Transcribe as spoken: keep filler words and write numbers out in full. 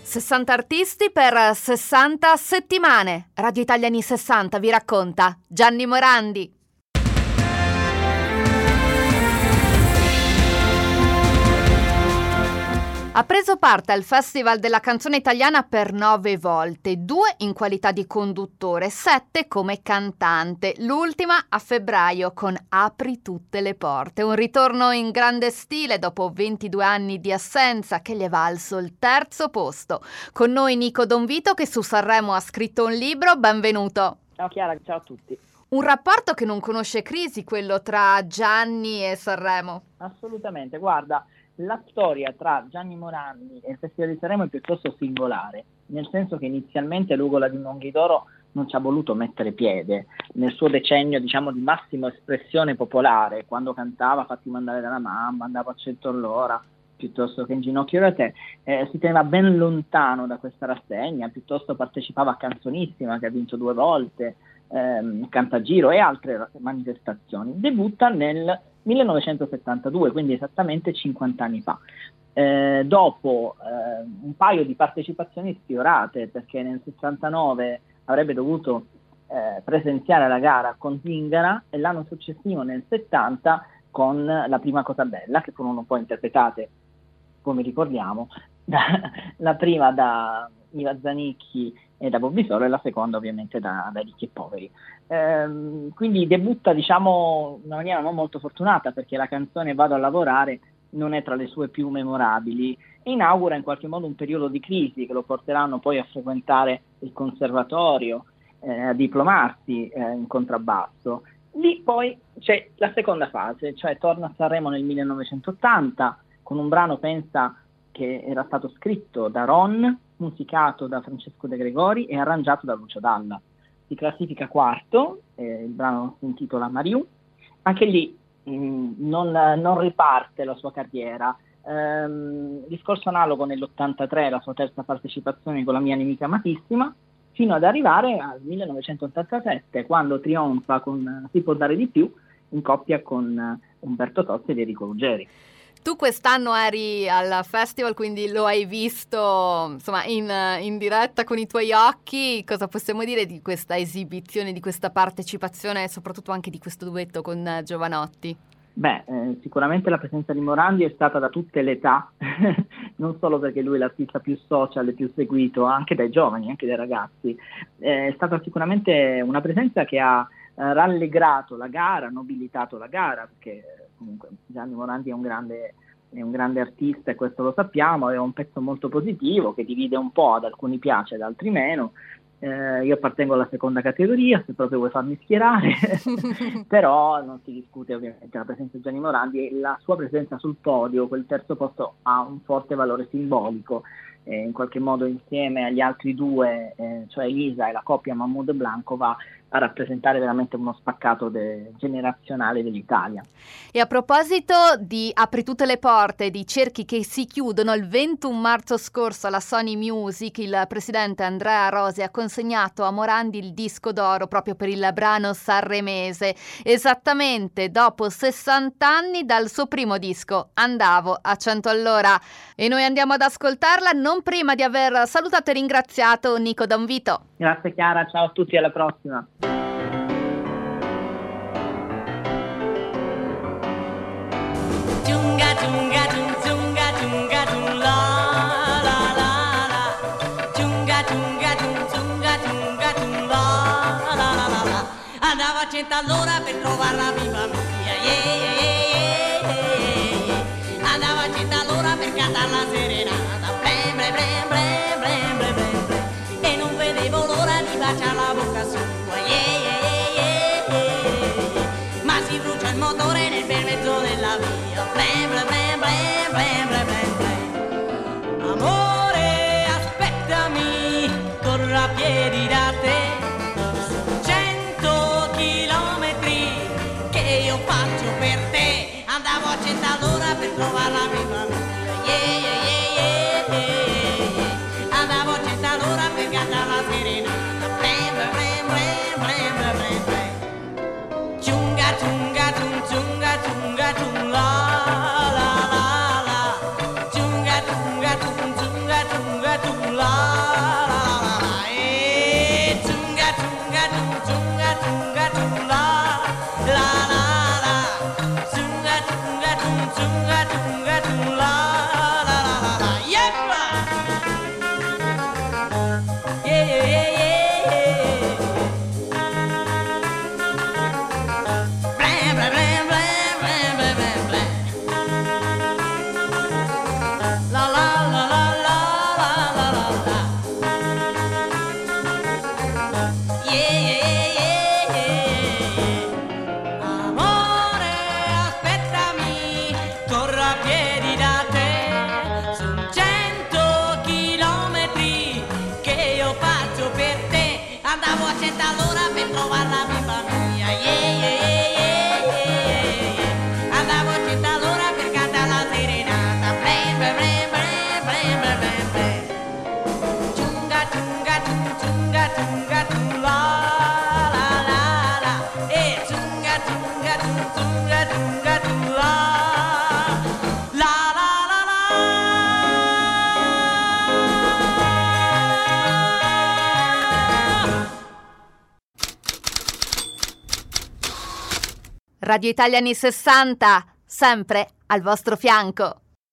sessanta artisti per sessanta settimane. Radio Italia anni sessanta vi racconta Gianni Morandi. Ha preso parte al Festival della canzone italiana per nove volte, due in qualità di conduttore, sette come cantante, l'ultima a febbraio con Apri tutte le porte, un ritorno in grande stile dopo ventidue anni di assenza che gli è valso il terzo posto. Con noi Nico Donvito che su Sanremo ha scritto un libro, benvenuto. Ciao Chiara, ciao a tutti. Un rapporto che non conosce crisi, quello tra Gianni e Sanremo. Assolutamente, guarda. La storia tra Gianni Morandi e il Festival di Sanremo è piuttosto singolare, nel senso che inizialmente l'Ugola di Monghidoro non ci ha voluto mettere piede. Nel suo decennio, diciamo, di massima espressione popolare, quando cantava Fatti mandare dalla mamma, andavo a cento all'ora, piuttosto che In ginocchio da te, eh, si teneva ben lontano da questa rassegna, piuttosto partecipava a Canzonissima, che ha vinto due volte, ehm, Cantagiro e altre manifestazioni. Debutta nel millenovecentosettantadue, quindi esattamente cinquanta anni fa. Eh, dopo eh, un paio di partecipazioni sfiorate, perché nel sessantanove avrebbe dovuto eh, presenziare la gara con Zingara e l'anno successivo, nel settanta, con La prima cosa bella, che furono poi interpretate, come ricordiamo, da, la prima da Iva Zanicchi e da Bobby Solo e la seconda ovviamente da, da Ricchi e Poveri. Ehm, quindi debutta, diciamo, in una maniera non molto fortunata, perché la canzone Vado a lavorare non è tra le sue più memorabili e inaugura in qualche modo un periodo di crisi che lo porteranno poi a frequentare il conservatorio, eh, a diplomarsi eh, in contrabbasso. Lì poi c'è la seconda fase, cioè torna a Sanremo nel millenovecentottanta con un brano, pensa, che era stato scritto da Ron, musicato da Francesco De Gregori e arrangiato da Lucio Dalla. Si classifica quarto, eh, il brano si intitola Mariù. Anche lì mh, non, non riparte la sua carriera. Ehm, discorso analogo nell'ottantatré, la sua terza partecipazione con La mia nemica amatissima, fino ad arrivare al millenovecentottantasette, quando trionfa con Si può dare di più, in coppia con Umberto Tozzi ed Enrico Ruggeri. Tu quest'anno eri al festival, quindi lo hai visto, insomma, in, in diretta con i tuoi occhi. Cosa possiamo dire di questa esibizione, di questa partecipazione e soprattutto anche di questo duetto con Giovanotti? Beh, eh, sicuramente la presenza di Morandi è stata da tutte le età, non solo perché lui è l'artista più social e più seguito, anche dai giovani, anche dai ragazzi. Eh, è stata sicuramente una presenza che ha eh, rallegrato la gara, nobilitato la gara, perché comunque Gianni Morandi è un grande, è un grande artista e questo lo sappiamo, è un pezzo molto positivo che divide un po', ad alcuni piace, ad altri meno. Eh, io appartengo alla seconda categoria, se proprio vuoi farmi schierare, però non si discute ovviamente la presenza di Gianni Morandi e la sua presenza sul podio. Quel terzo posto ha un forte valore simbolico, eh, in qualche modo insieme agli altri due, eh, cioè Elisa e la coppia Mahmood Blanco, va a rappresentare veramente uno spaccato de- generazionale dell'Italia. E a proposito di Apri tutte le porte, di cerchi che si chiudono, il ventuno marzo scorso alla Sony Music il presidente Andrea Rosi ha consegnato a Morandi il disco d'oro proprio per il brano sanremese, esattamente dopo sessanta anni dal suo primo disco Andavo a cento all'ora, e noi andiamo ad ascoltarla non prima di aver salutato e ringraziato Nico Donvito. Grazie Chiara, ciao a tutti, alla prossima. Giunga giunga giun giunga giunga giun la la la la. Giunga giunga giun giunga giunga giun la la la la la. Andavo a cento all'ora per trovare la viva mia, yeah yeah yeah yeah yeah. Andavo a cento all'ora per cantare la serenata, blem blem blem blem blem blem blem blem. E non vedevo l'ora di baciare la bocca sua, yeah yeah yeah yeah yeah. Ma si brucia il motore nel bel mezzo della via, blem blem blem blem blem blem blem blem. Amore, aspettami, corro a piedi da te. Sono cento chilometri che io faccio per te. Andavo a cento all'ora per trovare la viva mia, yeah yeah yeah yeah yeah yeah. Andavo a cento all'ora per cantare la serenata, blem blem blem blem blem blem blem blem. Giunga giunga giun giunga giunga giun la la la la. Giunga giunga giun giunga giunga giun la cento all'ora per trovare la bimba mia, yeah, yeah, yeah, yeah, yeah. Andavo a cento all'ora per cantare la serenata, blam, blam, blam, blam, blam, blam, blam. Ciunga, ciunga, ciunga, ciunga, ciunga, ciunga, la, la, la, la. E ciunga, ciunga, ciunga, ciunga, ciunga, ciunga, la, la, la, la. Radio Italia anni sessanta, sempre al vostro fianco.